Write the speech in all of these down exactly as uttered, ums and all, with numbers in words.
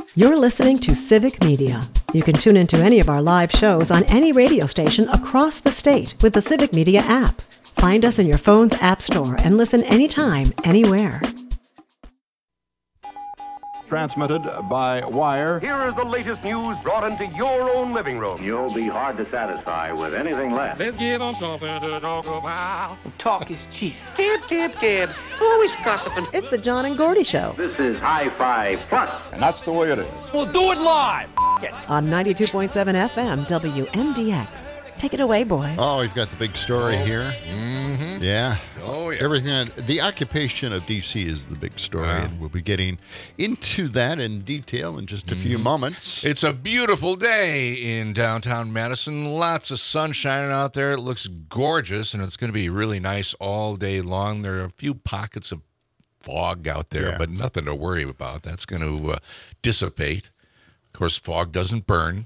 You're listening to Civic Media. You can tune into any of our live shows on any radio station across the state with the Civic Media app. Find us in your phone's app store and listen anytime, anywhere. Transmitted by wire. Here is the latest news brought into your own living room. You'll be hard to satisfy with anything less. Let's give them something to talk about. Talk is cheap. Gib, gib, gib. Always gossiping. It's the John and Gordy Show. This is Hi-Fi Plus. And that's the way it is. We'll do it live. On ninety-two point seven F M, W M D X. Take it away, boys. Oh, we've got the big story oh. here. Mm-hmm. Yeah. Oh, yeah. Everything. The occupation of D C is the big story, Wow. and we'll be getting into that in detail in just a mm-hmm. few moments. It's a beautiful day in downtown Madison. Lots of sun shining out there. It looks gorgeous, and it's going to be really nice all day long. There are a few pockets of fog out there, Yeah. but nothing to worry about. That's going to uh, dissipate. Of course, fog doesn't burn.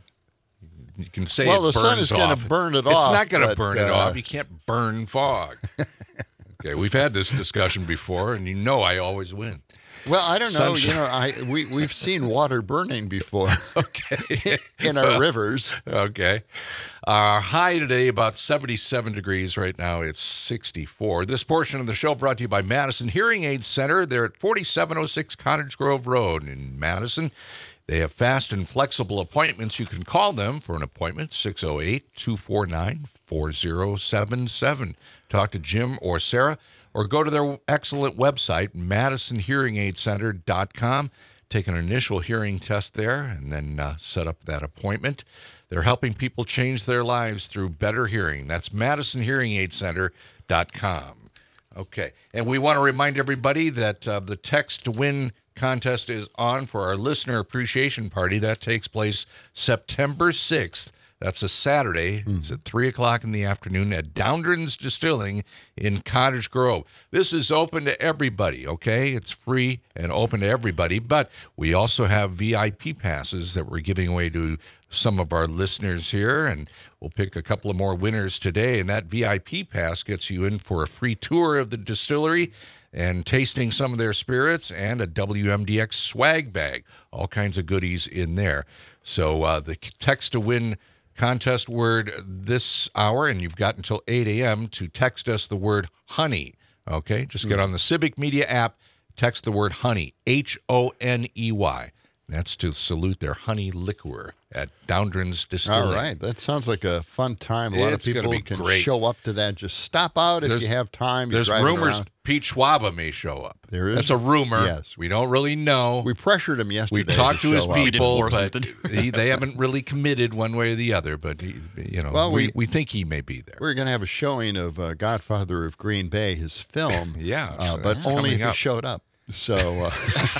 You can say well, it the sun burns is going off. to burn it it's off. It's not going to but, burn it uh, off. You can't burn fog. Okay, we've had this discussion before, and you know I always win. Well, I don't know. Sunshine. You know, I we we've seen water burning before. Okay, in our rivers. Okay, our high today about seventy-seven degrees. Right now it's sixty-four. This portion of the show brought to you by Madison Hearing Aid Center. They're at forty-seven oh six Cottage Grove Road in Madison. They have fast and flexible appointments. You can call them for an appointment, six oh eight, two four nine, four oh seven seven. Talk to Jim or Sarah, or go to their excellent website, madison hearing aid center dot com. Take an initial hearing test there and then uh, set up that appointment. They're helping people change their lives through better hearing. That's madison hearing aid center dot com. Okay, and we want to remind everybody that uh, the text to win contest is on for our listener appreciation party. That takes place September sixth. That's a Saturday. Mm. It's at three o'clock in the afternoon at Downdrans Distilling in Cottage Grove. This is open to everybody, okay? It's free and open to everybody, but we also have V I P passes that we're giving away to some of our listeners here, and we'll pick a couple of more winners today, and that V I P pass gets you in for a free tour of the distillery and tasting some of their spirits and a W M D X swag bag. All kinds of goodies in there. So uh, the text to win contest word this hour, and you've got until eight a.m. to text us the word honey. Okay, just get on the Civic Media app, text the word honey, H O N E Y. That's to salute their honey liqueur at Downdrans Distilling. All right. That sounds like a fun time. A lot It's of people be can great. show up to that. Just stop out if There's- you have time. You're There's driving rumors around. Pete Schwaba may show up. There is? That's a rumor. Yes. We don't really know. We pressured him yesterday. We talked to, to his show up. people, force him but to do he, they haven't really committed one way or the other. But, he, you know, Well, we, we- we think he may be there. We're going to have a showing of uh, Godfather of Green Bay, his film. Yeah, uh, so but that's only coming if he up. showed up. So uh,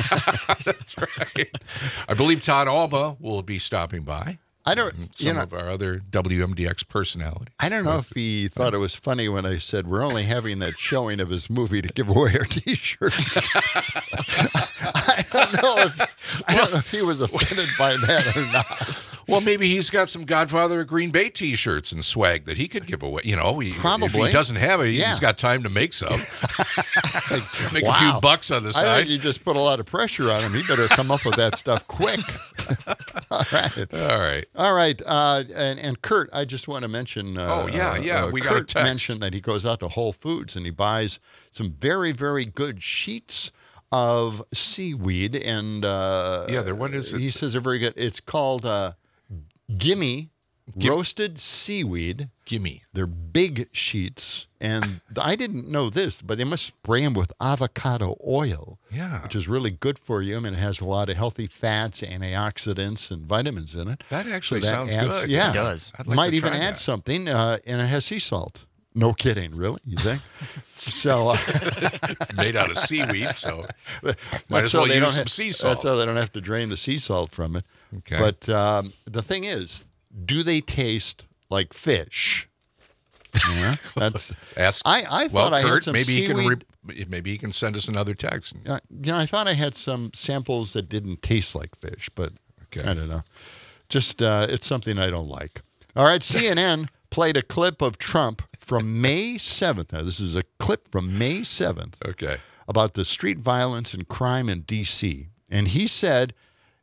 That's right. I believe Todd Alba will be stopping by. I don't. Some You know, of our other W M D X personalities. I don't know if he thought it was funny when I said we're only having that showing of his movie to give away our T-shirts. I don't know if I don't know if he was offended by that or not. Well, maybe he's got some Godfather of Green Bay T-shirts and swag that he could give away. You know, he, Probably. If he doesn't have it, Yeah. he's got time to make some. Make Wow. a few bucks on the I side. think you just put a lot of pressure on him. He better come up with that stuff quick. All right. All right. All right. Uh, and, and Kurt, I just want to mention. Uh, Oh, yeah, yeah, uh, we got a Kurt text. mentioned that he goes out to Whole Foods and he buys some very, very good sheets of seaweed. And uh, Yeah, they're- what is it? He says they're very good. It's called uh, Gimme Gim- Roasted Seaweed. Gimme. They're big sheets, and I didn't know this, but they must spray them with avocado oil, Yeah. which is really good for you. I mean, it has a lot of healthy fats, antioxidants, and vitamins in it. That actually So that sounds adds- good. Yeah, It does. I'd like might to even try add that. something, uh, and it has sea salt. No kidding, really? You think? so, uh, Made out of seaweed, so might that's as so well they use don't some have- sea salt. That's so they don't have to drain the sea salt from it. Okay. But um, the thing is, do they taste like fish? Yeah, that's. Ask. I, I well, thought I Kurt, had some maybe he can seaweed. re- maybe he can send us another text. Uh, you know, I thought I had some samples that didn't taste like fish, but Okay. I don't know. Just uh, it's something I don't like. All right, C N N played a clip of Trump from May seventh. Now, this is a clip from May seventh Okay. about the street violence and crime in D C And he said it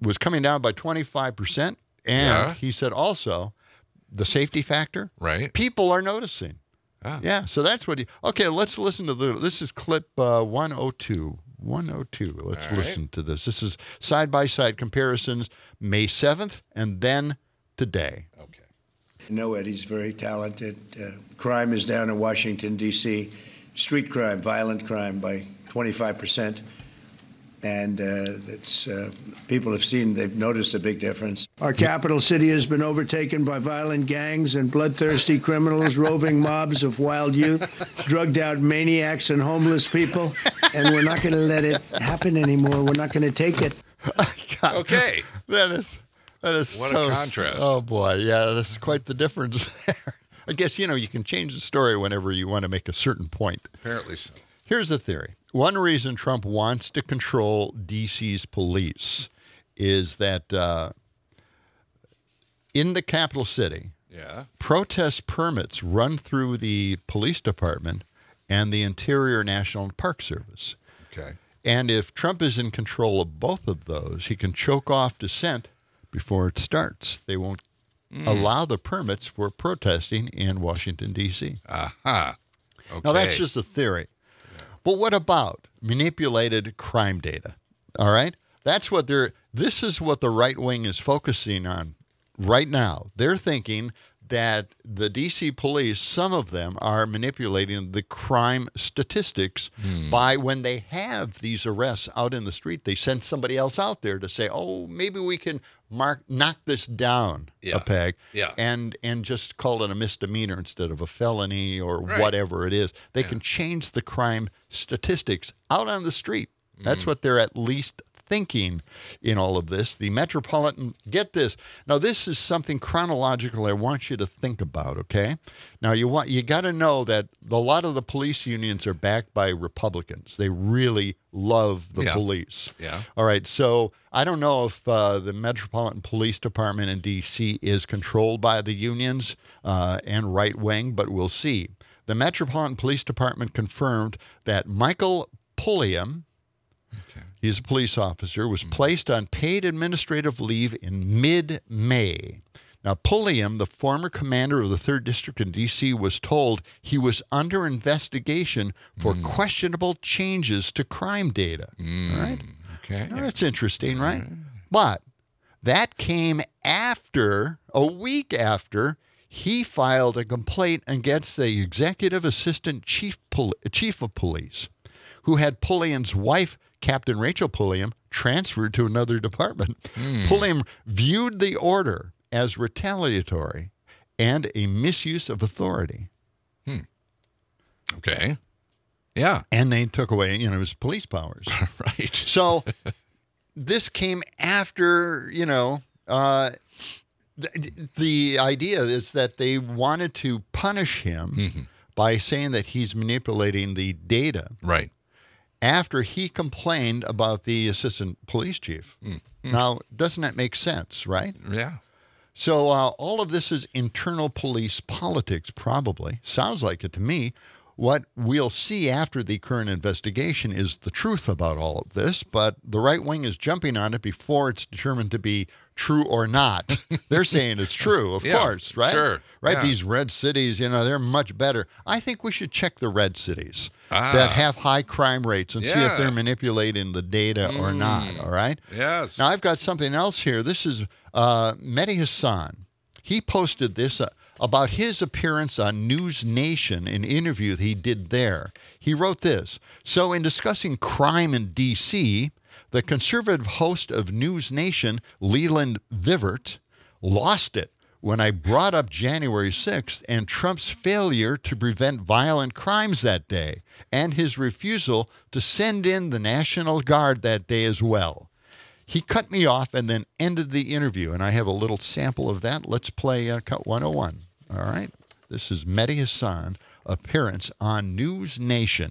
was coming down by twenty-five percent. And Yeah. he said also the safety factor, Right. people are noticing. Ah. Yeah, so that's what he. Okay, let's listen to the. This is clip uh, one oh two. one oh two. Let's All right. listen to this. This is side by side comparisons, May seventh and then today. Okay. I know Eddie's very talented. Uh, crime is down in Washington, D C Street crime, violent crime by twenty-five percent. And uh, it's, uh, people have seen, they've noticed a big difference. Our capital city has been overtaken by violent gangs and bloodthirsty criminals, roving mobs of wild youth, drugged out maniacs and homeless people. And we're not going to let it happen anymore. We're not going to take it. God, Okay. that is that is What a so, contrast. Oh boy, yeah, this is quite the difference there. I guess you know you can change the story whenever you want to make a certain point. Apparently so. Here's the theory. One reason Trump wants to control D C's police is that uh, in the capital city, Yeah. protest permits run through the police department and the Interior National Park Service. Okay. And if Trump is in control of both of those, he can choke off dissent before it starts. They won't allow the permits for protesting in Washington, D C. Aha. Okay. Now, that's just a theory. But what about manipulated crime data? All right? That's what they're, this is what the right wing is focusing on right now. They're thinking that the D C police, some of them are manipulating the crime statistics by when they have these arrests out in the street, they send somebody else out there to say, oh, maybe we can mark knock this down Yeah. a peg Yeah. and and just call it a misdemeanor instead of a felony or Right. whatever it is. They can change the crime statistics out on the street. That's what they're at least thinking in all of this. The Metropolitan, get this. Now, this is something chronological I want you to think about, okay? Now, you want you got to know that a lot of the police unions are backed by Republicans. They really love the Yeah. police. Yeah. All right, so I don't know if uh, the Metropolitan Police Department in D C is controlled by the unions uh, and right wing, but we'll see. The Metropolitan Police Department confirmed that Michael Pulliam, he's a police officer, was placed on paid administrative leave in mid-May. Now, Pulliam, the former commander of the third District in D C, was told he was under investigation for questionable changes to crime data. All right? Okay. Now, that's interesting, right? But that came after, a week after, he filed a complaint against the executive assistant chief, pol- chief of police, who had Pulliam's wife, Captain Rachel Pulliam, transferred to another department. Pulliam viewed the order as retaliatory and a misuse of authority. Okay. Yeah. And they took away, you know, his police powers. Right. So this came after, you know, uh, the, the idea is that they wanted to punish him by saying that he's manipulating the data Right. after he complained about the assistant police chief. Now, doesn't that make sense, right? Yeah. So uh, all of this is internal police politics, probably. Sounds like it to me. What we'll see after the current investigation is the truth about all of this, but the right wing is jumping on it before it's determined to be true or not. They're saying it's true, of Yeah, course, right? sure, Right? yeah. These red cities, you know, they're much better. I think we should check the red cities Ah. that have high crime rates and see if Yeah. they're manipulating the data or not, all right? Yes. Now, I've got something else here. This is uh, Mehdi Hassan. He posted this uh, about his appearance on News Nation, an interview that he did there. He wrote this. So in discussing crime in D C, the conservative host of News Nation, Leland Vivert, lost it when I brought up January sixth and Trump's failure to prevent violent crimes that day and his refusal to send in the National Guard that day as well. He cut me off and then ended the interview, and I have a little sample of that. Let's play uh, Cut one oh one. All right? This is Mehdi Hassan, appearance on News Nation.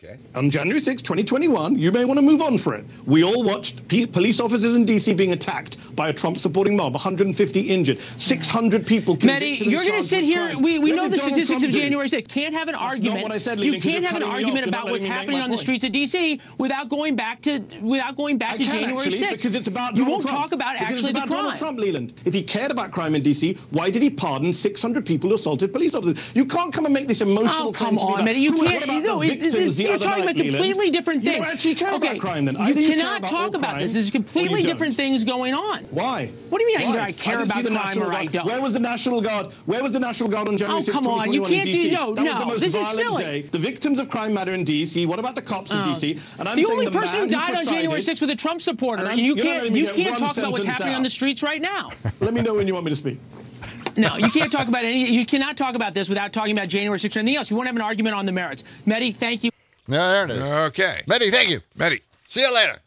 Okay. On January sixth, twenty twenty-one, you may want to move on for it. We all watched p- police officers in D C being attacked by a Trump-supporting mob, one hundred fifty injured, six hundred people Mehdi, convicted. you're going to sit here, we, we know the statistics of January sixth. Can't have an That's argument. not what I said, you Leland, 'cause can't you're have an cutting me argument off. You're about not what's letting me make happening my on the point. streets of D C without going back to without going back I to can January actually, sixth. because it's about you Donald won't Trump. talk about Because actually it's about the crime. Donald Trump, Leland. If he cared about crime in D C, why did he pardon six hundred people who assaulted police officers? You can't come and make this emotional Oh, claim come to me on, about Mehdi. You who- what can't. about No, the it- victims it's- the you're other talking night, about completely Leland? different You things. don't actually care okay. about crime then. You Either you care cannot about talk all about crime, this. There's or completely you different don't. things going on. Why? What do you mean Why? either I care didn't about see the crime National or I Guard. don't? Where was the National Guard? Where was the National Guard on January Oh, sixth, come on. You twenty twenty-one in can't do- D C? no, that was the no. most This is violent silly. day. The victims of crime matter in D C. What about the cops in Oh. D C? And I'm the saying only the person man who died on presided- January sixth was a Trump supporter, And and, I'm- you you're not can't letting me you get can't one talk about what's sentence happening out. on the streets right now. Let me know when you want me to speak. No, you can't talk about any. You cannot talk about this without talking about January sixth or anything else. You won't have an argument on the merits. Mehdi, thank you. No, there it is. Okay. Mehdi, thank you. Mehdi. See you later.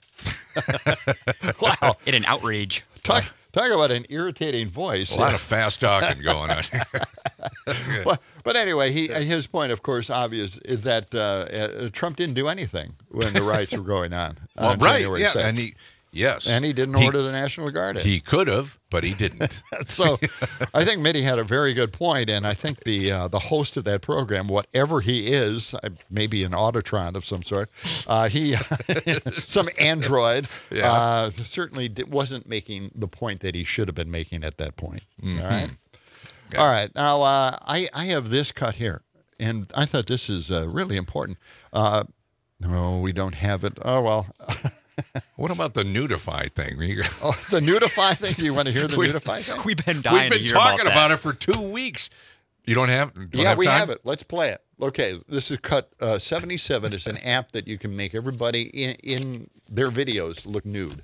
Wow. In an outrage. Talk, talk about an irritating voice. A lot of fast talking going on here. Well, but anyway, he his point, of course, obvious is that uh, uh, Trump didn't do anything when the riots were going on. Well, on right, January yeah, sixth. and he, yes. And he didn't He- order the National Guard in. He could have, but he didn't. So I think Mitty had a very good point, and I think the uh, the host of that program, whatever he is, uh, maybe an Autotron of some sort, uh, he some android, Yeah. uh, certainly di- wasn't making the point that he should have been making at that point. Mhm. All right, all right. Now uh, I I have this cut here, and I thought this is uh, really important. Uh, no, we don't have it. Oh well. What about the Nudify thing? Oh, the Nudify thing? Do you want to hear the We- Nudify thing? We've been dying We've been to hear talking about, about, that. it for two weeks. You don't have? Don't Yeah, have we time? have it. Let's play it. Okay, this is cut uh, seventy-seven. It's an app that you can make everybody in, in their videos look nude.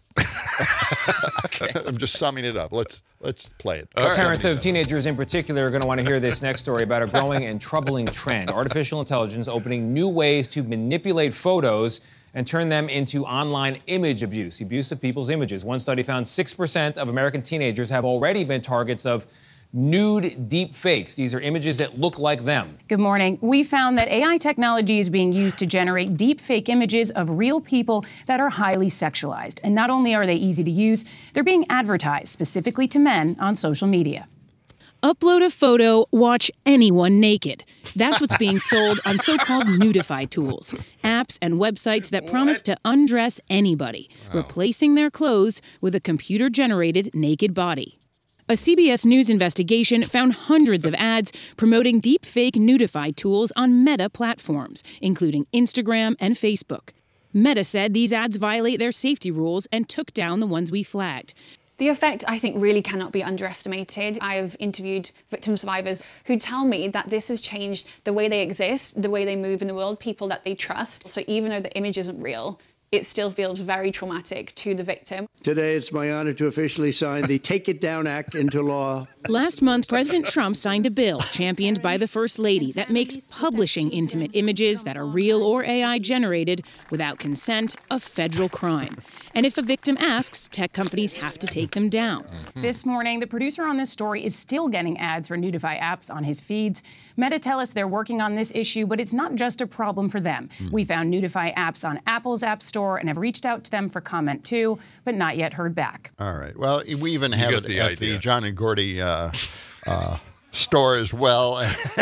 Okay. I'm just summing it up. Let's let's play it. Cut Parents of seventy-seven. teenagers in particular are going to want to hear this next story about a growing and troubling trend. Artificial intelligence opening new ways to manipulate photos and turn them into online image abuse, abuse of people's images. One study found six percent of American teenagers have already been targets of nude deep fakes. These are images that look like them. Good morning. We found that A I technology is being used to generate deep fake images of real people that are highly sexualized. And not only are they easy to use, they're being advertised specifically to men on social media. Upload a photo, watch anyone naked. That's what's being sold on so-called Nudify tools, apps and websites that promise to undress anybody, replacing their clothes with a computer-generated naked body. A C B S News investigation found hundreds of ads promoting deepfake Nudify tools on Meta platforms, including Instagram and Facebook. Meta said these ads violate their safety rules and took down the ones we flagged. The effect, I think, really cannot be underestimated. I have interviewed victim survivors who tell me that this has changed the way they exist, the way they move in the world, people that they trust. So even though the image isn't real, it still feels very traumatic to the victim. Today, it's my honor to officially sign the Take It Down Act into law. Last month, President Trump signed a bill championed by the First Lady that makes publishing intimate images that are real or A I generated without consent a federal crime. And if a victim asks, tech companies have to take them down. This morning, the producer on this story is still getting ads for Nudify apps on his feeds. Meta tell us they're working on this issue, but it's not just a problem for them. We found Nudify apps on Apple's App Store and have reached out to them for comment too, but not yet heard back. All right. Well, we even You have get it the at idea. the John and Gordy uh, uh, store as well.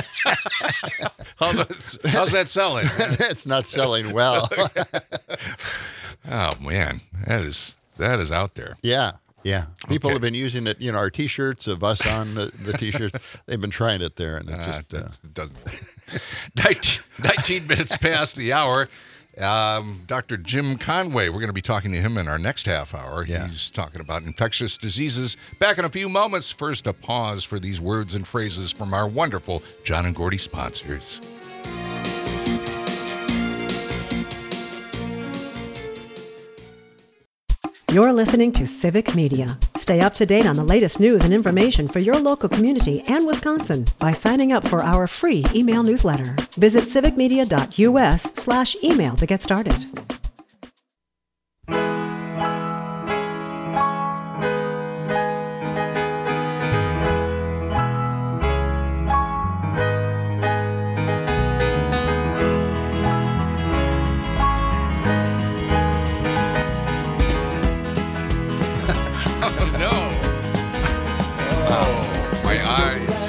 How's that, how's that selling? It's not selling well. Oh man, that is that is out there. Yeah, yeah. People Okay. have been using it. You know, our T-shirts of us on the, the T-shirts. They've been trying it there, and it Uh, just. Uh, it doesn't. nineteen, nineteen minutes past the hour. Um, Doctor Jim Conway, we're going to be talking to him in our next half hour. Yeah. He's talking about infectious diseases. Back in a few moments. First, a pause for these words and phrases from our wonderful John and Gordy sponsors. You're listening to Civic Media. Stay up to date on the latest news and information for your local community and Wisconsin by signing up for our free email newsletter. Visit civicmedia.us slash email to get started. Nice.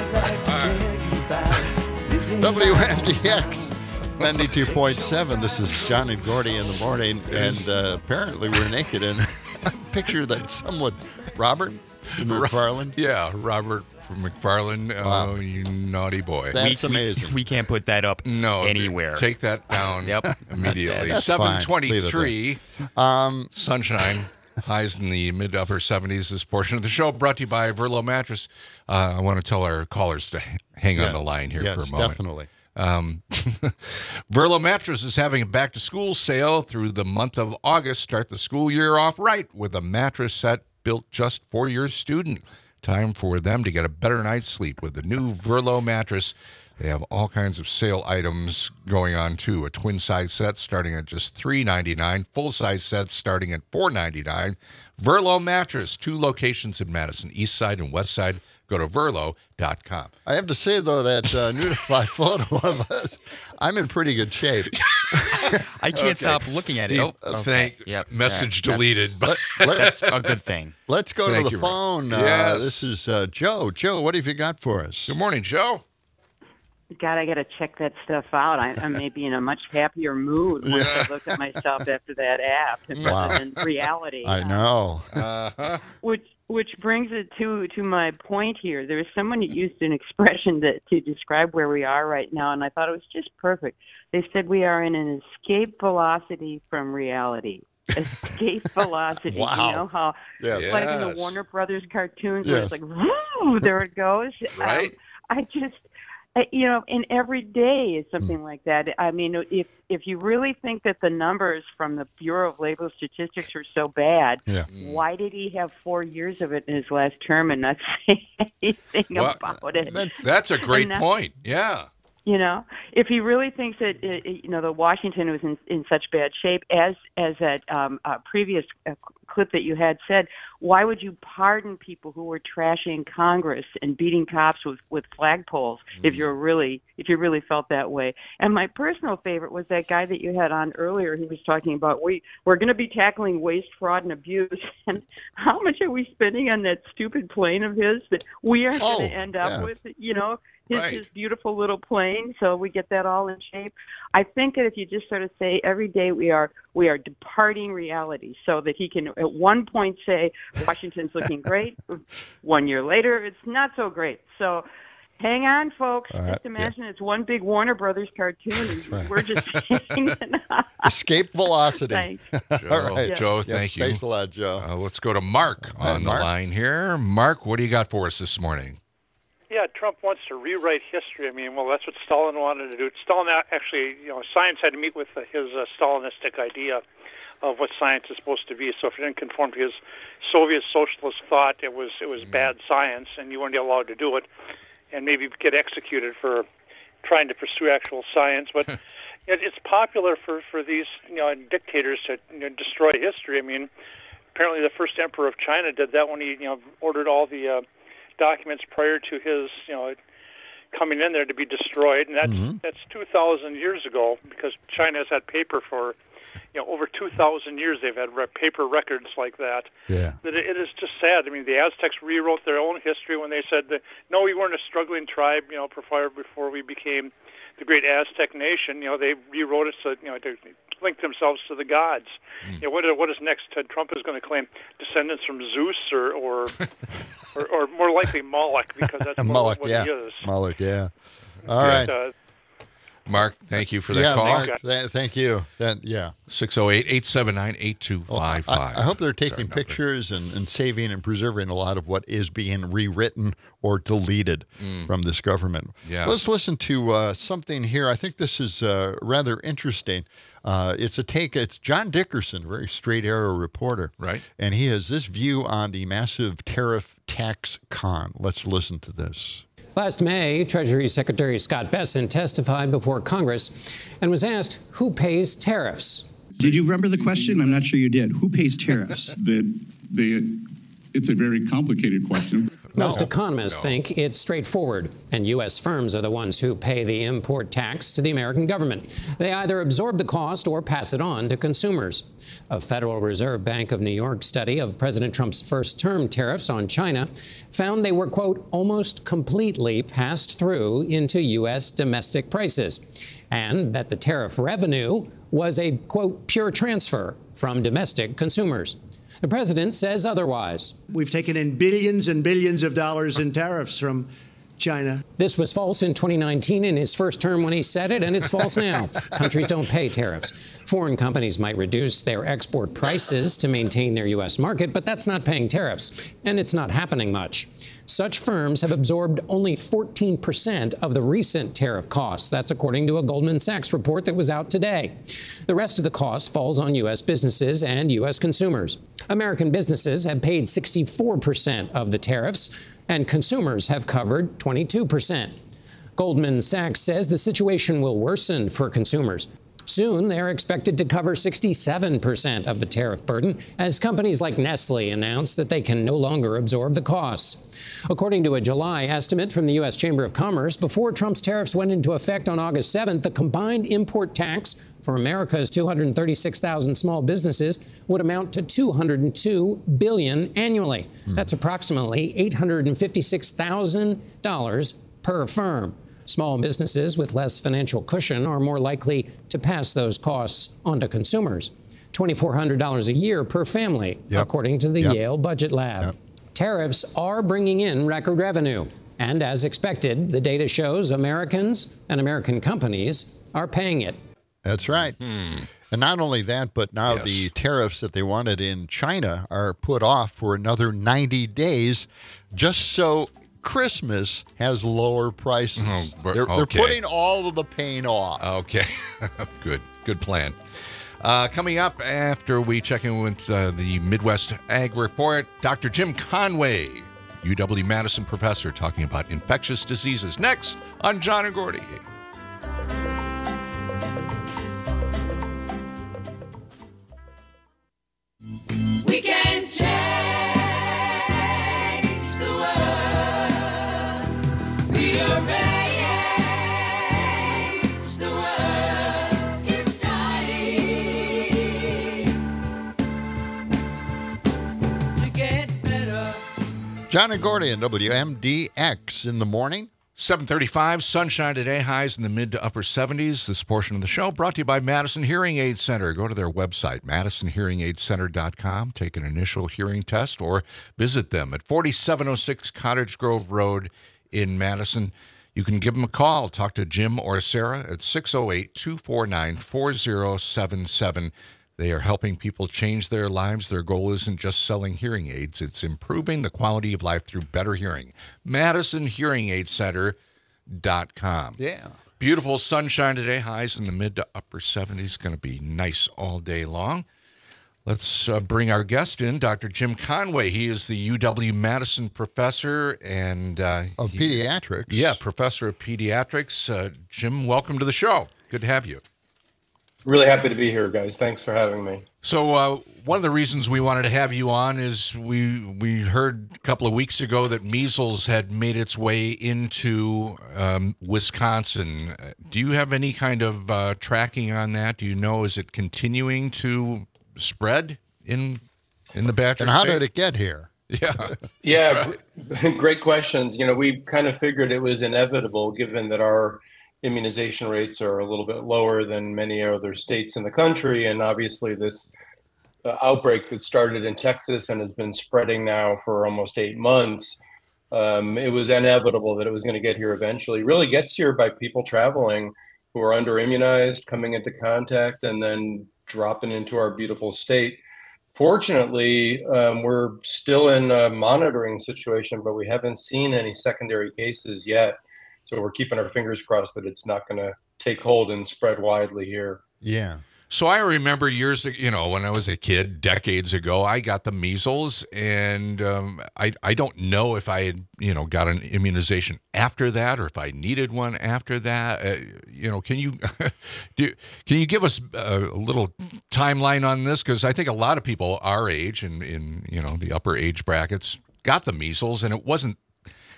W M D X ninety-two point seven. This is John and Gordy in the morning, and uh, apparently we're naked. And a picture that someone, Robert from McFarland. Yeah, Robert from McFarland. Wow. Oh, you naughty boy. That's we, amazing. We, we can't put that up no, anywhere. Take that down Yep. immediately. That's seven twenty-three. Um, Sunshine. Highs in the mid to upper seventies. This portion of the show brought to you by Verlo Mattress. Uh, I want to tell our callers to hang Yeah. on the line here Yes, for a moment. definitely. Um, Verlo Mattress is having a back-to-school sale through the month of August. Start the school year off right with a mattress set built just for your student. Time for them to get a better night's sleep with the new Verlo mattress. They have all kinds of sale items going on, too. A twin-size set starting at just three ninety-nine. Full-size sets starting at four ninety-nine. Verlo Mattress, two locations in Madison, East Side and West Side. Go to verlo dot com. I have to say, though, that uh, Nudify photo of us, I'm in pretty good shape. I can't Okay. stop looking at it. Yeah, Oh, uh, okay. thank- Yep. message That's- deleted. But That's a good thing. Let's go Thank to the you, Rick. phone. Uh, Yes. This is uh, Joe. Joe, what have you got for us? Good morning, Joe. God, I got to check that stuff out. I, I may be in a much happier mood once Yeah. I look at myself after that app Wow. rather than reality. I know. Uh-huh. Which which brings it to to my point here. There was someone who used an expression that to describe where we are right now, and I thought it was just perfect. They said we are in an escape velocity from reality. Escape velocity. Wow. You know how Yes. like in Yes. the Warner Brothers cartoons where Yes. it's like, woo, there it goes. Right. Um, I just Uh, you know, and every day is something like that. I mean, if if you really think that the numbers from the Bureau of Labor Statistics are so bad, Yeah. why did he have four years of it in his last term and not say anything Well, about it? That's a great And that- point. Yeah. You know, if he really thinks that uh, you know that Washington was in, in such bad shape, as as that um, uh, previous uh, clip that you had said, why would you pardon people who were trashing Congress and beating cops with, with flagpoles if you're really if you really felt that way? And my personal favorite was that guy that you had on earlier who was talking about we we're going to be tackling waste, fraud, and abuse, and how much are we spending on that stupid plane of his that we are Oh, going to end up yeah. with? You know. His, Right. his beautiful little plane, so we get that all in shape. I think that if you just sort of say every day we are we are departing reality, so that he can at one point say Washington's looking great, one year later it's not so great. So hang on, folks. All right, Just imagine it's one big Warner Brothers cartoon, and right. we're just hanging on. Escape velocity. Thanks. Joe, All right. Joe, Yeah, thank you. Thanks a lot, Joe. Uh, let's go to Mark Hi, on the Mark. line here. Mark, what do you got for us this morning? Yeah, Trump wants to rewrite history. I mean, well, that's what Stalin wanted to do. Stalin actually, you know, science had to meet with his uh, Stalinistic idea of what science is supposed to be. So if it didn't conform to his Soviet socialist thought, it was it was Mm-hmm. bad science, and you weren't allowed to do it, and maybe get executed for trying to pursue actual science. But it, it's popular for for these you know dictators to you know, destroy history. I mean, apparently the first emperor of China did that when he you know ordered all the uh, documents prior to his, you know, coming in there to be destroyed, and that's Mm-hmm. that's two thousand years ago because China has had paper for, you know, over two thousand years. They've had re- paper records like that. Yeah. That it, it is just sad. I mean, the Aztecs rewrote their own history when they said that no, we weren't a struggling tribe, you know, before before we became the great Aztec nation. You know, they rewrote it so you know to link themselves to the gods. Mm. You know, what what is next? Ted Trump is going to claim descendants from Zeus or or. Or, or more likely Moloch, because that's more Moloch, what yeah. he is. Moloch, yeah. All Okay. right. Uh, Mark, thank you for that yeah, call. Mark, th- thank you. That, yeah. six oh eight, eight seven nine, eight two five five. I, I hope they're taking Sorry, number. pictures and, and saving and preserving a lot of what is being rewritten or deleted from this government. Yeah. Let's listen to uh, something here. I think this is uh, rather interesting. Uh, it's a take. It's John Dickerson, very straight arrow reporter. Right. And he has this view on the massive tariff tax con. Let's listen to this. Last May, Treasury Secretary Scott Bessent testified before Congress and was asked who pays tariffs. Did you remember the question? I'm not sure you did. Who pays tariffs? that they, it's a very complicated question. Most No. economists No. think it's straightforward, and U S firms are the ones who pay the import tax to the American government. They either absorb the cost or pass it on to consumers. A Federal Reserve Bank of New York study of President Trump's first-term tariffs on China found they were, quote, almost completely passed through into U S domestic prices, and that the tariff revenue was a, quote, pure transfer from domestic consumers. The president says otherwise. We've taken in billions and billions of dollars in tariffs from China. This was false in twenty nineteen in his first term when he said it, and it's false now. Countries don't pay tariffs. Foreign companies might reduce their export prices to maintain their U S market, but that's not paying tariffs, and it's not happening much. Such firms have absorbed only fourteen percent of the recent tariff costs. That's according to a Goldman Sachs report that was out today. The rest of the cost falls on U S businesses and U S consumers. American businesses have paid sixty-four percent of the tariffs, and consumers have covered twenty-two percent. Goldman Sachs says the situation will worsen for consumers. Soon, they're expected to cover sixty-seven percent of the tariff burden as companies like Nestle announce that they can no longer absorb the costs. According to a July estimate from the U S Chamber of Commerce, before Trump's tariffs went into effect on August seventh, the combined import tax for America's two hundred thirty-six thousand small businesses would amount to two hundred two billion dollars annually. That's approximately eight hundred fifty-six thousand dollars per firm. Small businesses with less financial cushion are more likely to pass those costs on to consumers. two thousand four hundred dollars a year per family, Yep. according to the Yep. Yale Budget Lab. Yep. Tariffs are bringing in record revenue. And as expected, the data shows Americans and American companies are paying it. That's right. And not only that, but now Yes. the tariffs that they wanted in China are put off for another ninety days just so Christmas has lower prices. Oh, but- they're, they're okay. putting all of the pain off. Okay. Good. Good plan. Uh, coming up after we check in with uh, the Midwest Ag Report, Doctor Jim Conway, U W-Madison professor, talking about infectious diseases. Next on John and Gordy. We can change the world. Rearrange the world. It's time to get better. John and Gordy and W M D X in the morning. seven thirty-five, sunshine today, highs in the mid to upper seventies. This portion of the show brought to you by Madison Hearing Aid Center. Go to their website, madison hearing aid center dot com, take an initial hearing test, or visit them at forty-seven oh six Cottage Grove Road in Madison. You can give them a call. Talk to Jim or Sarah at six oh eight, two four nine, four oh seven seven. They are helping people change their lives. Their goal isn't just selling hearing aids, it's improving the quality of life through better hearing. madison hearing aid center dot com. Yeah. Beautiful sunshine today, highs in the mid to upper seventies. Going to be nice all day long. Let's uh, bring our guest in, Doctor Jim Conway. He is the U W-Madison professor and... Uh, Of he- pediatrics. Yeah, professor of pediatrics. Uh, Jim, welcome to the show. Good to have you. Really happy to be here, guys. Thanks for having me. So uh, one of the reasons we wanted to have you on is we we heard a couple of weeks ago that measles had made its way into um, Wisconsin. Uh, Do you have any kind of uh, tracking on that? Do you know, is it continuing to spread in in the Badger And how State? did it get here? Yeah. Yeah, gr- great questions. You know, we kind of figured it was inevitable given that our immunization rates are a little bit lower than many other states in the country. And obviously this uh, outbreak that started in Texas and has been spreading now for almost eight months, um, it was inevitable that it was going to get here eventually. It really gets here by people traveling who are under immunized, coming into contact, and then dropping into our beautiful state. Fortunately, um, we're still in a monitoring situation, but we haven't seen any secondary cases yet. So we're keeping our fingers crossed that it's not going to take hold and spread widely here. Yeah. So I remember years, ago, you know, when I was a kid, decades ago, I got the measles, and um, I I don't know if I had, you know, got an immunization after that, or if I needed one after that. Uh, you know, can you do? Can you give us a little timeline on this? Because I think a lot of people our age and in you know the upper age brackets got the measles, and it wasn't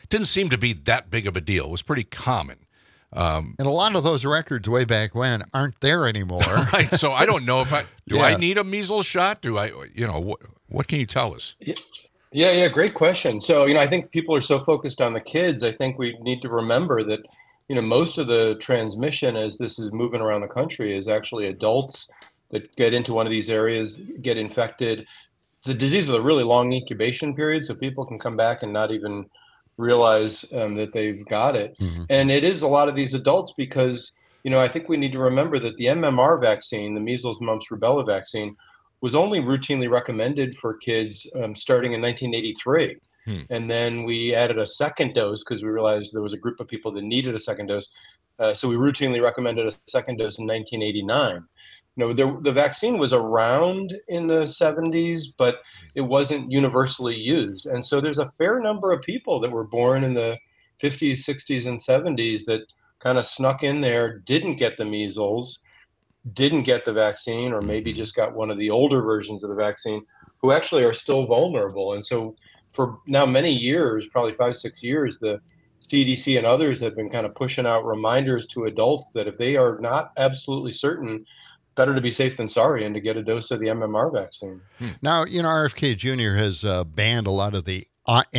didn't seem to be that big of a deal. It was pretty common. Um, and a lot of those records way back when aren't there anymore. Right. So I don't know if I do. Yeah. I need a measles shot? Do I? You know what? What can you tell us? Yeah, yeah, great question. So you know, I think people are so focused on the kids. I think we need to remember that you know most of the transmission as this is moving around the country is actually adults that get into one of these areas, get infected. It's a disease with a really long incubation period, so people can come back and not even realize um, that they've got it. Mm-hmm. And it is a lot of these adults because, you know, I think we need to remember that the M M R vaccine, the measles, mumps, rubella vaccine, was only routinely recommended for kids um, starting in nineteen eighty-three. Hmm. And then we added a second dose because we realized there was a group of people that needed a second dose. Uh, so we routinely recommended a second dose in nineteen eighty-nine. You know, the, the vaccine was around in the seventies, but it wasn't universally used. And so there's a fair number of people that were born in the fifties, sixties, and seventies that kind of snuck in there, didn't get the measles, didn't get the vaccine, or maybe just got one of the older versions of the vaccine, who actually are still vulnerable. And so for now many years, probably five, six years, the C D C and others have been kind of pushing out reminders to adults that if they are not absolutely certain, better to be safe than sorry and to get a dose of the M M R vaccine. Now, you know, R F K Junior has uh, banned a lot of the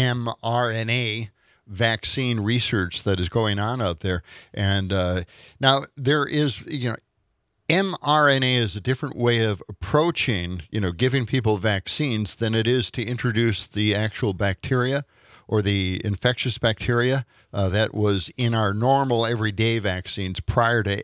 mRNA vaccine research that is going on out there. And uh, now there is, you know, mRNA is a different way of approaching, you know, giving people vaccines than it is to introduce the actual bacteria or the infectious bacteria uh, that was in our normal everyday vaccines prior to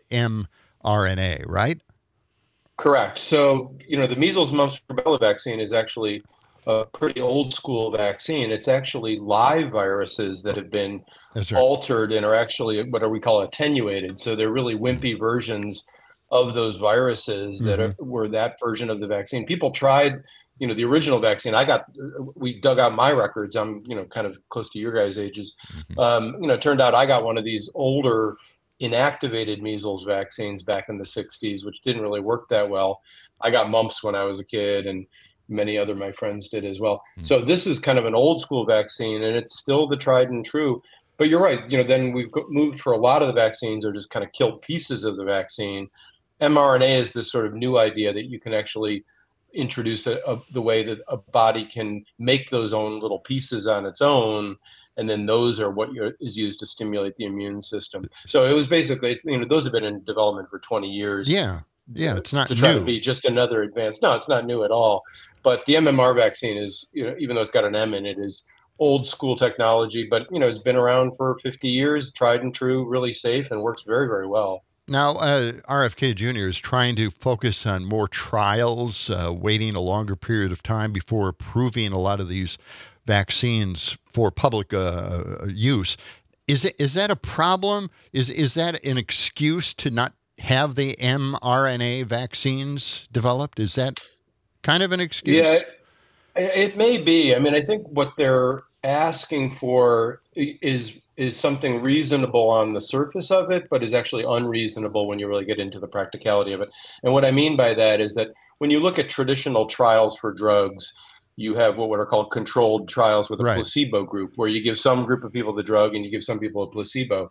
mRNA, right? Correct. So, you know, the measles, mumps, rubella vaccine is actually a pretty old school vaccine. It's actually live viruses that have been That's right. altered and are actually what are we call attenuated. So they're really wimpy versions of those viruses that Mhm. are, were that version of the vaccine. People tried, you know, the original vaccine. I got, we dug out my records. I'm, you know, kind of close to your guys' ages. Um, you know, it turned out I got one of these older inactivated measles vaccines back in the sixties, which didn't really work that well. I got mumps when I was a kid, and many other my friends did as well. So this is kind of an old school vaccine, and it's still the tried and true. But you're right. You know, then we've go- moved for a lot of the vaccines, or just kind of killed pieces of the vaccine. mRNA is this sort of new idea that you can actually introduce a, a, the way that a body can make those own little pieces on its own, and then those are what you're, is used to stimulate the immune system. So it was basically, you know, those have been in development for twenty years. Yeah, yeah, it's not to try new. to be just another advance. No, it's not new at all. But the M M R vaccine is, you know, even though it's got an M in it, is old school technology, but, you know, it's been around for fifty years, tried and true, really safe, and works very, very well. Now, uh, R F K Junior is trying to focus on more trials, uh, waiting a longer period of time before approving a lot of these vaccines for public uh, use. Is it, is that a problem? Is is that an excuse to not have the mRNA vaccines developed? Is that kind of an excuse? Yeah, it, it may be. I mean, I think what they're asking for is is something reasonable on the surface of it, but is actually unreasonable when you really get into the practicality of it. And what I mean by that is that when you look at traditional trials for drugs, you have what are called controlled trials with a Right. placebo group, where you give some group of people the drug and you give some people a placebo.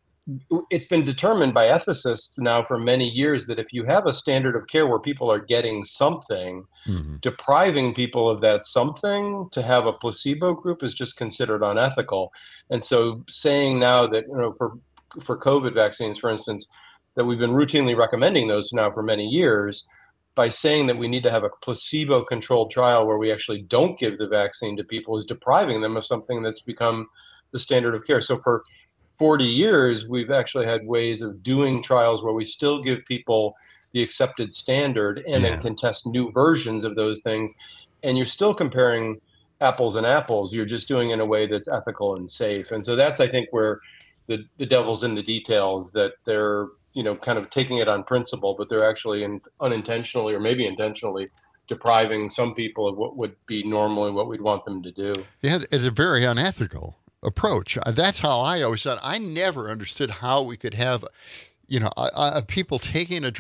It's been determined by ethicists now for many years that if you have a standard of care where people are getting something, Mm-hmm. depriving people of that something to have a placebo group is just considered unethical. And so saying now that, you know, for for COVID vaccines, for instance, that we've been routinely recommending those now for many years, by saying that we need to have a placebo-controlled trial where we actually don't give the vaccine to people is depriving them of something that's become the standard of care. So for forty years, we've actually had ways of doing trials where we still give people the accepted standard and Yeah. then can test new versions of those things. And you're still comparing apples and apples. You're just doing it in a way that's ethical and safe. And so that's, I think, where the, the devil's in the details, that they're, you know, kind of taking it on principle, but they're actually in, unintentionally or maybe intentionally depriving some people of what would be normally what we'd want them to do. Yeah, it's a very unethical approach. Uh, That's how I always said. I never understood how we could have, you know, uh, uh, people taking a drug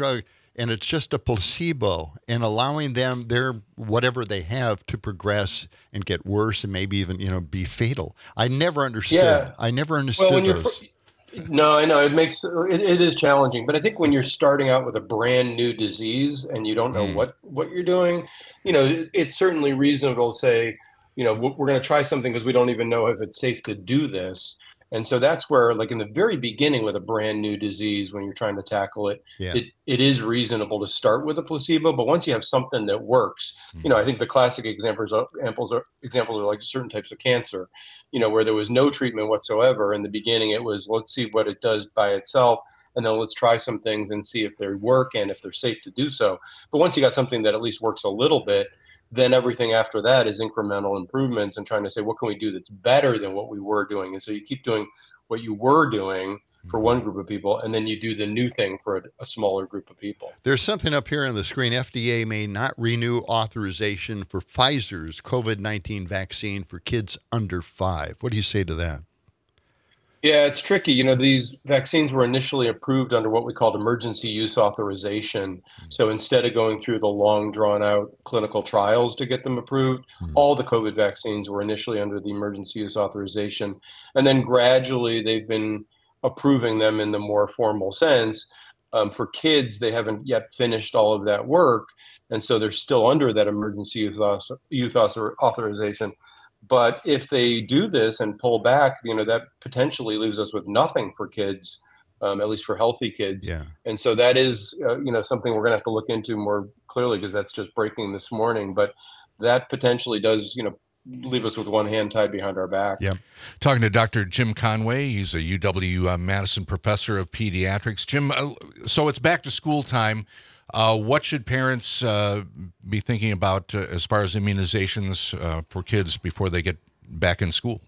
and it's just a placebo, and allowing them their whatever they have to progress and get worse and maybe even, you know, be fatal. I never understood. Yeah. I never understood Well, when you're those. fir- no, I know it makes it, it is challenging, but I think when you're starting out with a brand new disease and you don't know Mm. what what you're doing, you know, it, it's certainly reasonable to say, you know, we're going to try something because we don't even know if it's safe to do this. And so that's where, like in the very beginning with a brand new disease, when you're trying to tackle it, Yeah. it, it is reasonable to start with a placebo. But once you have something that works, you know, I think the classic examples are, examples are examples are like certain types of cancer, you know, where there was no treatment whatsoever. In the beginning, it was let's see what it does by itself, and then let's try some things and see if they work and if they're safe to do so. But once you got something that at least works a little bit, then everything after that is incremental improvements and trying to say, what can we do that's better than what we were doing? And so you keep doing what you were doing for one group of people, and then you do the new thing for a, a smaller group of people. There's something up here on the screen. F D A may not renew authorization for Pfizer's COVID nineteen vaccine for kids under five. What do you say to that? Yeah, it's tricky. You know, these vaccines were initially approved under what we called emergency use authorization. So instead of going through the long drawn out clinical trials to get them approved, all the COVID vaccines were initially under the emergency use authorization. And then gradually they've been approving them in the more formal sense. Um, for kids, they haven't yet finished all of that work. And so they're still under that emergency use, author- use author- authorization. But if they do this and pull back, you know, that potentially leaves us with nothing for kids, um, at least for healthy kids. Yeah. And so that is, uh, you know, something we're going to have to look into more clearly because that's just breaking this morning. But that potentially does, you know, leave us with one hand tied behind our back. Yeah. Talking to Doctor Jim Conway. He's a U W uh, Madison professor of pediatrics. Jim, uh, so it's back to school time. Uh, what should parents uh, be thinking about uh, as far as immunizations uh, for kids before they get back in school?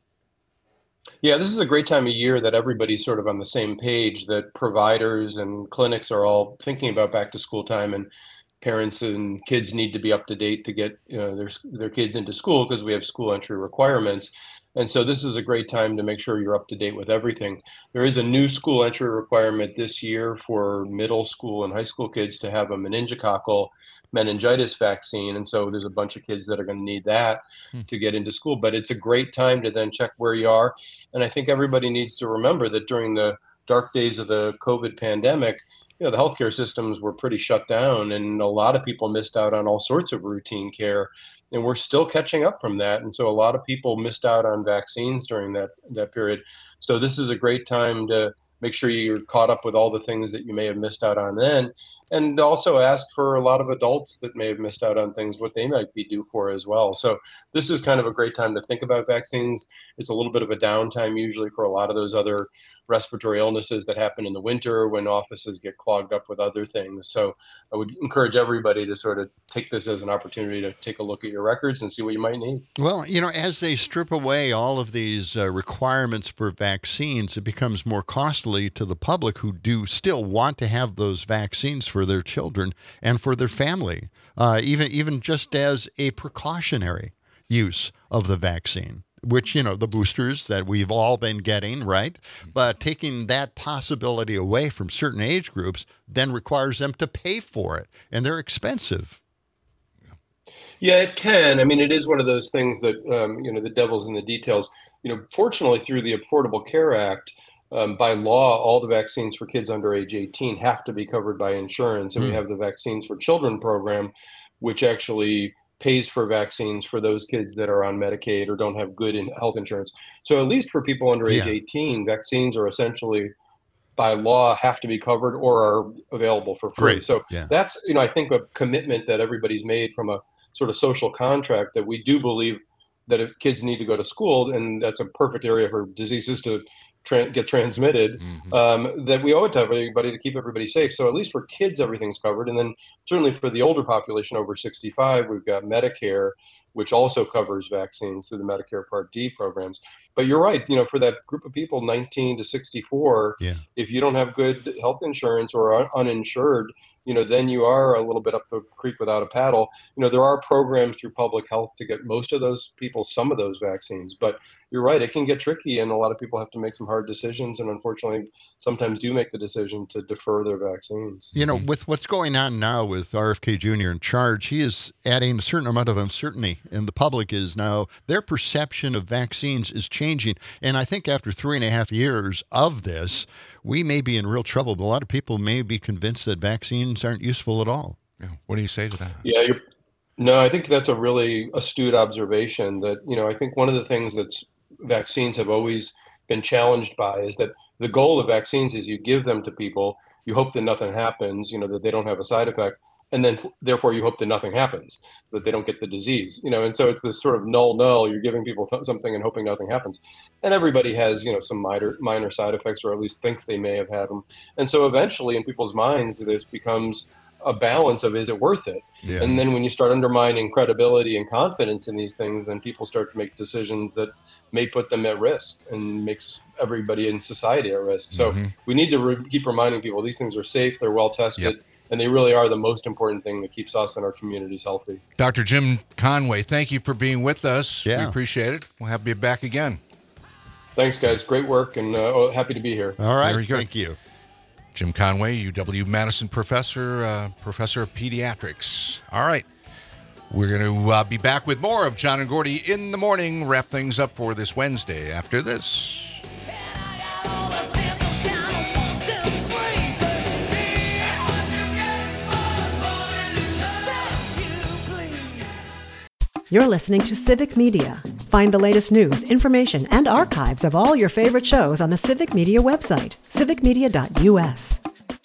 Yeah, this is a great time of year that everybody's sort of on the same page, that providers and clinics are all thinking about back to school time, and parents and kids need to be up to date to get you know, their, their kids into school because we have school entry requirements. And so this is a great time to make sure you're up to date with everything. There is a new school entry requirement this year for middle school and high school kids to have a meningococcal meningitis vaccine. And so there's a bunch of kids that are going to need that Hmm. to get into school. But it's a great time to then check where you are. And I think everybody needs to remember that during the dark days of the COVID pandemic, you know, the healthcare systems were pretty shut down and a lot of people missed out on all sorts of routine care. And we're still catching up from that. And so a lot of people missed out on vaccines during that, that period. So this is a great time to make sure you're caught up with all the things that you may have missed out on then. And also ask for a lot of adults that may have missed out on things, what they might be due for as well. So this is kind of a great time to think about vaccines. It's a little bit of a downtime usually for a lot of those other respiratory illnesses that happen in the winter when offices get clogged up with other things. So I would encourage everybody to sort of take this as an opportunity to take a look at your records and see what you might need. Well, you know, as they strip away all of these uh, requirements for vaccines, it becomes more costly to the public who do still want to have those vaccines for their children and for their family, uh, even even just as a precautionary use of the vaccine, which, you know, the boosters that we've all been getting, right? But taking that possibility away from certain age groups then requires them to pay for it, and they're expensive. Yeah, it can. I mean, it is one of those things that, um, you know, the devil's in the details. You know, fortunately, through the Affordable Care Act, um, by law, all the vaccines for kids under age eighteen have to be covered by insurance. And Mm. we have the Vaccines for Children program, which actually pays for vaccines for those kids that are on Medicaid or don't have good in health insurance. So at least for people under age Yeah. eighteen, vaccines are essentially by law have to be covered or are available for free. Great. So Yeah. that's, you know, I think a commitment that everybody's made from a sort of social contract that we do believe that if kids need to go to school, and that's a perfect area for diseases to tra- get transmitted, um, that we owe it to everybody to keep everybody safe. So at least for kids, everything's covered. And then certainly for the older population over sixty-five, we've got Medicare, which also covers vaccines through the Medicare Part D programs. But you're right, you know, for that group of people, nineteen to sixty-four, Yeah. if you don't have good health insurance or are uninsured, you know, then you are a little bit up the creek without a paddle. You know, there are programs through public health to get most of those people some of those vaccines, but you're right, it can get tricky, and a lot of people have to make some hard decisions, and unfortunately, sometimes do make the decision to defer their vaccines. You know, with what's going on now with R F K Junior in charge, he is adding a certain amount of uncertainty, and the public is now, their perception of vaccines is changing. And I think after three and a half years of this, we may be in real trouble. But a lot of people may be convinced that vaccines aren't useful at all. Yeah. What do you say to that? Yeah, you're, no, I think that's a really astute observation. That, you know, I think one of the things that's vaccines have always been challenged by is that the goal of vaccines is you give them to people, you hope that nothing happens, you know, that they don't have a side effect, and then f- therefore you hope that nothing happens, that they don't get the disease, you know, and so it's this sort of null null. You're giving people th- something and hoping nothing happens, and everybody has, you know, some minor minor side effects, or at least thinks they may have had them, and so eventually in people's minds this becomes a balance of, is it worth it? Yeah. And then when you start undermining credibility and confidence in these things, then people start to make decisions that may put them at risk and makes everybody in society at risk. So Mhm. we need to re- keep reminding people these things are safe, they're well tested, and they really are the most important thing that keeps us and our communities healthy. Doctor Jim Conway, thank you for being with us. Yeah. We appreciate it. We'll have you back again. Thanks, guys. Great work, and uh, happy to be here. All right. Very good. Thank you. Jim Conway, U W-Madison professor, uh, professor of pediatrics. All right. We're going to uh, be back with more of John and Gordy in the morning, wrap things up for this Wednesday after this. You're listening to Civic Media. Find the latest news, information, and archives of all your favorite shows on the Civic Media website, civic media dot u s.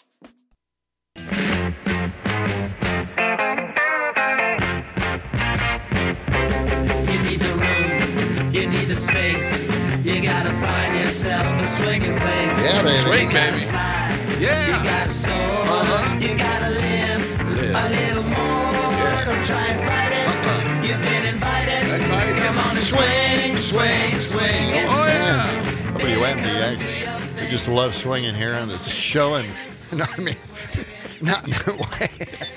You need the room, you need the space. You gotta find yourself a swinging place. Yeah, baby. Swing, You gotta baby. fly, Yeah. You gotta soar. Uh-huh. You gotta live, Live. a little more. Don't try and fight it. Uh-uh. You've been invited. Invited. Come on and Swing, swing, swing. Oh, yeah. W M D X. We just love swinging here on this show. And no, I mean, not in a way.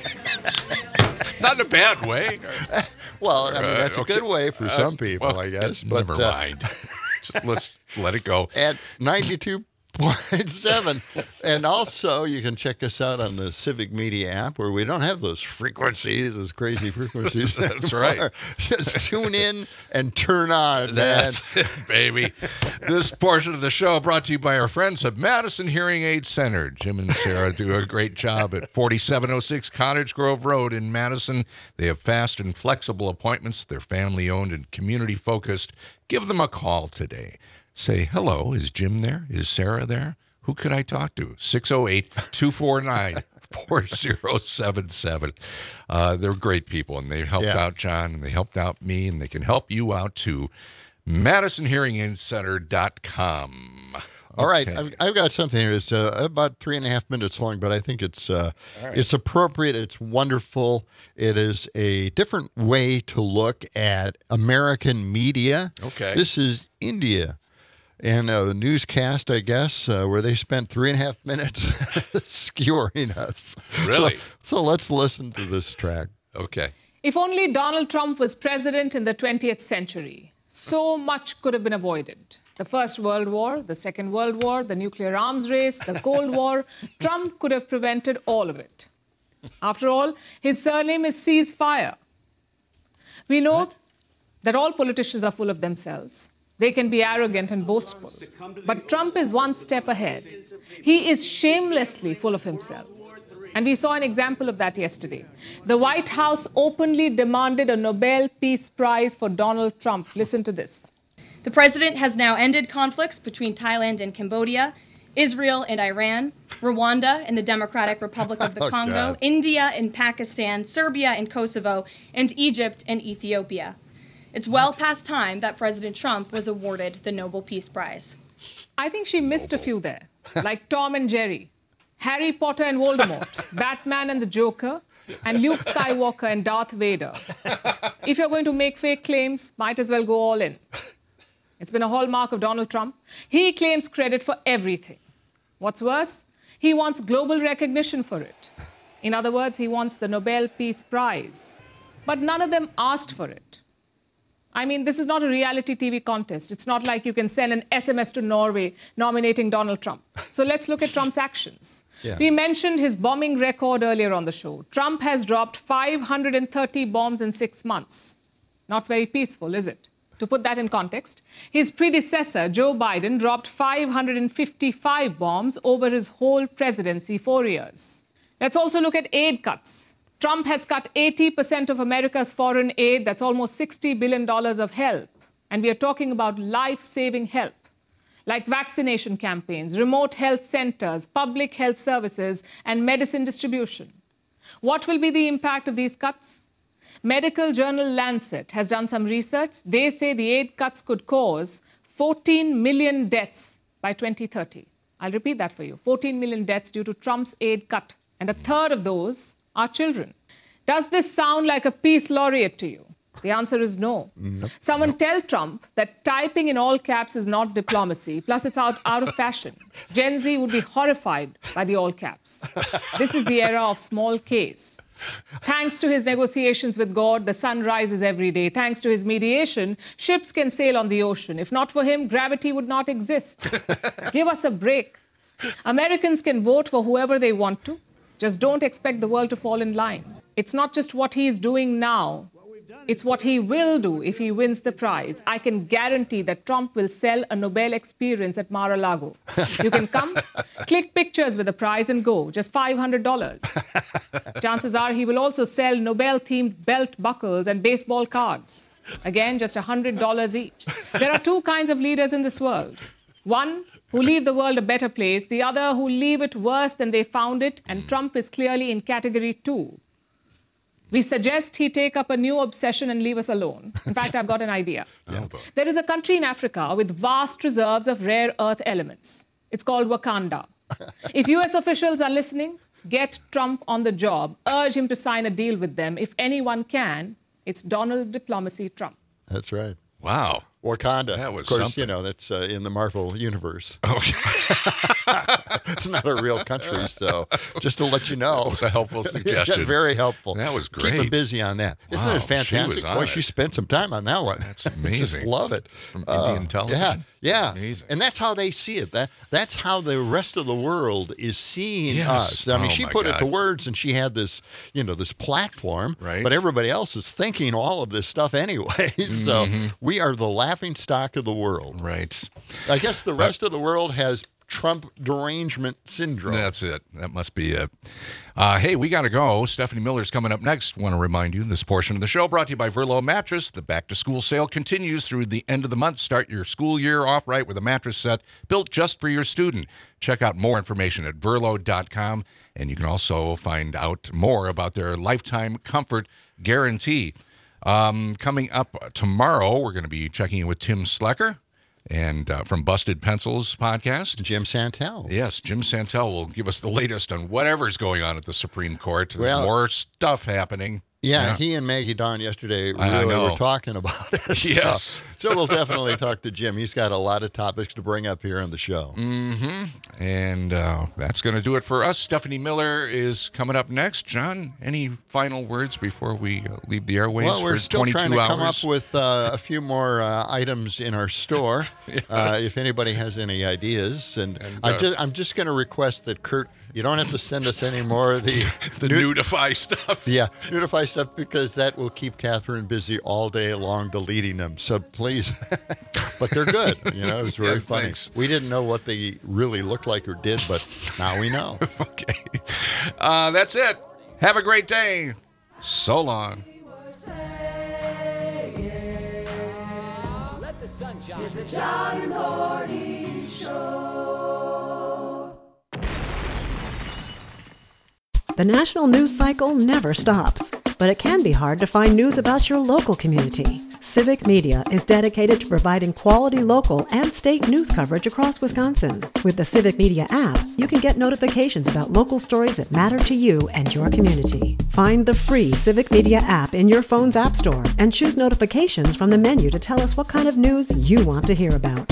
Not in a bad way. Well, I mean, that's a Okay. good way for Uh, some people, well, I guess. But, never uh, mind. Just let's let it go. At ninety-two point seven. And also, you can check us out on the Civic Media app, where we don't have those frequencies, those crazy frequencies. That's anymore. right. Just tune in and turn on, man. That's it, baby. This portion of the show brought to you by our friends at Madison Hearing Aid Center. Jim and Sarah do a great job at forty-seven oh six Cottage Grove Road in Madison. They have fast and flexible appointments. They're family-owned and community-focused. Give them a call today. Say, hello, is Jim there? Is Sarah there? Who could I talk to? six oh eight, two four nine, four oh seven seven. Uh, they're great people, and they helped Yeah. out John, and they helped out me, and they can help you out too. Madison Hearing Aid Center dot com. All right, Okay. I've, I've got something here. It's uh, about three and a half minutes long, but I think it's uh, All right. it's appropriate. It's wonderful. It is a different way to look at American media. Okay. This is India. And uh, the newscast, I guess, uh, where they spent three and a half minutes skewering us. Really? So, so let's listen to this track. Okay. If only Donald Trump was president in the twentieth century, so much could have been avoided. The First World War, the Second World War, the nuclear arms race, the Cold War, Trump could have prevented all of it. After all, his surname is Ceasefire. We know that all politicians are full of themselves. They can be arrogant and boastful. But Trump is one step ahead. He is shamelessly full of himself. And we saw an example of that yesterday. The White House openly demanded a Nobel Peace Prize for Donald Trump. Listen to this. The president has now ended conflicts between Thailand and Cambodia, Israel and Iran, Rwanda and the Democratic Republic of the Oh, Congo, God. India and Pakistan, Serbia and Kosovo, and Egypt and Ethiopia. It's well past time that President Trump was awarded the Nobel Peace Prize. I think she missed a few there, like Tom and Jerry, Harry Potter and Voldemort, Batman and the Joker, and Luke Skywalker and Darth Vader. If you're going to make fake claims, might as well go all in. It's been a hallmark of Donald Trump. He claims credit for everything. What's worse, he wants global recognition for it. In other words, he wants the Nobel Peace Prize. But none of them asked for it. I mean, this is not a reality T V contest. It's not like you can send an S M S to Norway nominating Donald Trump. So let's look at Trump's actions. Yeah. We mentioned his bombing record earlier on the show. Trump has dropped five hundred thirty bombs in six months. Not very peaceful, is it? To put that in context, his predecessor, Joe Biden, dropped five hundred fifty-five bombs over his whole presidency, four years. Let's also look at aid cuts. Trump has cut eighty percent of America's foreign aid. That's almost sixty billion dollars of help. And we are talking about life-saving help, like vaccination campaigns, remote health centers, public health services, and medicine distribution. What will be the impact of these cuts? Medical journal Lancet has done some research. They say the aid cuts could cause fourteen million deaths by twenty thirty. I'll repeat that for you. fourteen million deaths due to Trump's aid cut. And a third of those are children. Does this sound like a peace laureate to you? The answer is no. Nope. Someone nope. tell Trump that typing in all caps is not diplomacy. Plus, it's out, out of fashion. Gen Z would be horrified by the all caps. This is the era of small Ks. Thanks to his negotiations with God, the sun rises every day. Thanks to his mediation, ships can sail on the ocean. If not for him, gravity would not exist. Give us a break. Americans can vote for whoever they want to. Just don't expect the world to fall in line. It's not just what he is doing now. It's what he will do if he wins the prize. I can guarantee that Trump will sell a Nobel experience at Mar-a-Lago. You can come, click pictures with the prize and go. Just five hundred dollars. Chances are he will also sell Nobel-themed belt buckles and baseball cards. Again, just one hundred dollars each. There are two kinds of leaders in this world. One who leave the world a better place, the other who leave it worse than they found it, and Trump is clearly in category two. We suggest he take up a new obsession and leave us alone. In fact, I've got an idea. Yeah. There is a country in Africa with vast reserves of rare earth elements. It's called Wakanda. If U S officials are listening, get Trump on the job. Urge him to sign a deal with them. If anyone can, it's Donald Diplomacy Trump. That's right. Wow. Wakanda. That was of course, something. You know, that's uh, in the Marvel universe. Oh. It's not a real country, so just to let you know. That was a helpful suggestion. Very helpful. That was great. Keep him busy on that. Wow, Isn't it fantastic? She Boy, it. she spent some time on that one. That's amazing. Just love it. From uh, Indian television. Yeah, yeah. Amazing. And that's how they see it. That That's how the rest of the world is seeing yes. us. I mean, oh she my put God. it to words, and she had this, you know, this platform. Right. But everybody else is thinking all of this stuff anyway. Mm-hmm. So we are the laughing stock of the world. Right. I guess the rest of the world has Trump derangement syndrome. That's it. That must be it. Uh, hey, we got to go. Stephanie Miller's coming up next. Want to remind you, this portion of the show brought to you by Verlo Mattress. The back-to-school sale continues through the end of the month. Start your school year off right with a mattress set built just for your student. Check out more information at verlo dot com, and you can also find out more about their lifetime comfort guarantee. Um, coming up tomorrow, we're going to be checking in with Tim Slecker. And uh, from Busted Pencils podcast. Jim Santel. Yes, Jim Santel will give us the latest on whatever's going on at the Supreme Court. There's well, more stuff happening. Yeah, yeah, he and Maggie Dawn yesterday I really know. were talking about it. Yes. So, so we'll definitely talk to Jim. He's got a lot of topics to bring up here on the show. Mm-hmm. And uh, that's going to do it for us. Stephanie Miller is coming up next. John, any final words before we uh, leave the airways well, we're for still twenty-two trying to hours? come up with uh, a few more uh, items in our store. yeah. uh, if anybody has any ideas. And, And, I'm uh, just, I'm just going to request that Kurt, you don't have to send us any more of the, the nu- Nudify stuff. Yeah, Nudify stuff, because that will keep Catherine busy all day long deleting them. So please, but they're good. You know, it was very Yeah, funny. thanks. We didn't know what they really looked like or did, but now we know. Okay. Uh, that's it. Have a great day. So long. It's the John Gordy Show. The national news cycle never stops, but it can be hard to find news about your local community. Civic Media is dedicated to providing quality local and state news coverage across Wisconsin. With the Civic Media app, you can get notifications about local stories that matter to you and your community. Find the free Civic Media app in your phone's app store and choose notifications from the menu to tell us what kind of news you want to hear about.